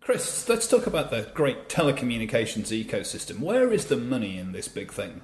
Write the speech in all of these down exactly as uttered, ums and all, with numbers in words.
Chris, let's talk about the great telecommunications ecosystem. Where is the money in this big thing?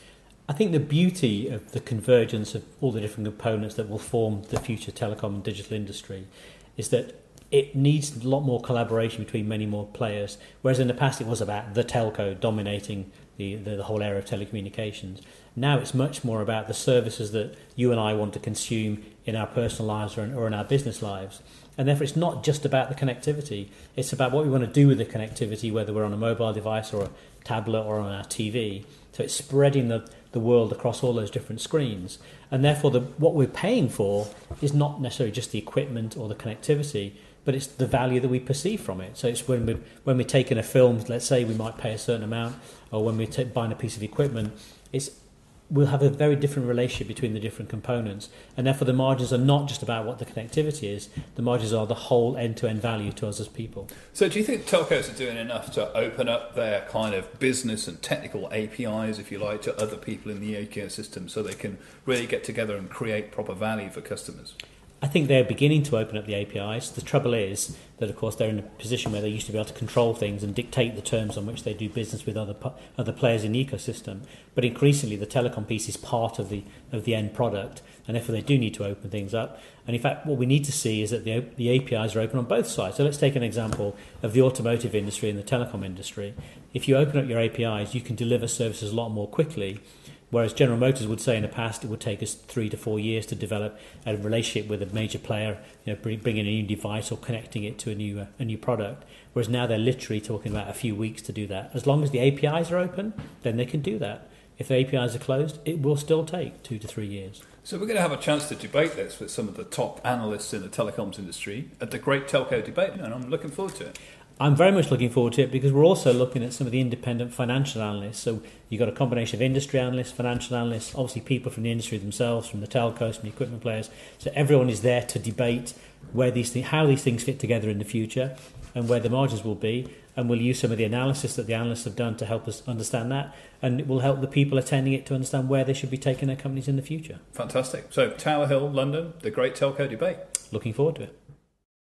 I think the beauty of the convergence of all the different components that will form the future telecom and digital industry is that it needs a lot more collaboration between many more players, whereas in the past it was about the telco dominating the, the, the whole area of telecommunications. Now it's much more about the services that you and I want to consume in our personal lives or in, or in our business lives. And therefore it's not just about the connectivity, it's about what we want to do with the connectivity, whether we're on a mobile device or a tablet or on our T V. So it's spreading the, the world across all those different screens. And therefore the, what we're paying for is not necessarily just the equipment or the connectivity, but it's the value that we perceive from it. So it's when we're, when we're taking a film, let's say we might pay a certain amount, or when we're t- buying a piece of equipment, it's we'll have a very different relationship between the different components. And therefore the margins are not just about what the connectivity is, the margins are the whole end-to-end value to us as people. So do you think telcos are doing enough to open up their kind of business and technical A P Is, if you like, to other people in the ecosystem so they can really get together and create proper value for customers? I think they're beginning to open up the A P Is. The trouble is that, of course, they're in a position where they used to be able to control things and dictate the terms on which they do business with other other players in the ecosystem. But increasingly, the telecom piece is part of the of the end product, and therefore they do need to open things up. And in fact, what we need to see is that the the A P Is are open on both sides. So let's take an example of the automotive industry and the telecom industry. If you open up your A P Is, you can deliver services a lot more quickly. Whereas General Motors would say in the past it would take us three to four years to develop a relationship with a major player, you know, bringing a new device or connecting it to a new uh, a new product. Whereas now they're literally talking about a few weeks to do that. As long as the A P Is are open, then they can do that. If the A P Is are closed, it will still take two to three years. So we're going to have a chance to debate this with some of the top analysts in the telecoms industry at the Great Telco Debate, and I'm looking forward to it. I'm very much looking forward to it because we're also looking at some of the independent financial analysts. So you've got a combination of industry analysts, financial analysts, obviously people from the industry themselves, from the telcos, from the equipment players. So everyone is there to debate where these things, how these things fit together in the future and where the margins will be. And we'll use some of the analysis that the analysts have done to help us understand that. And it will help the people attending it to understand where they should be taking their companies in the future. Fantastic. So Tower Hill, London, the Great Telco Debate. Looking forward to it.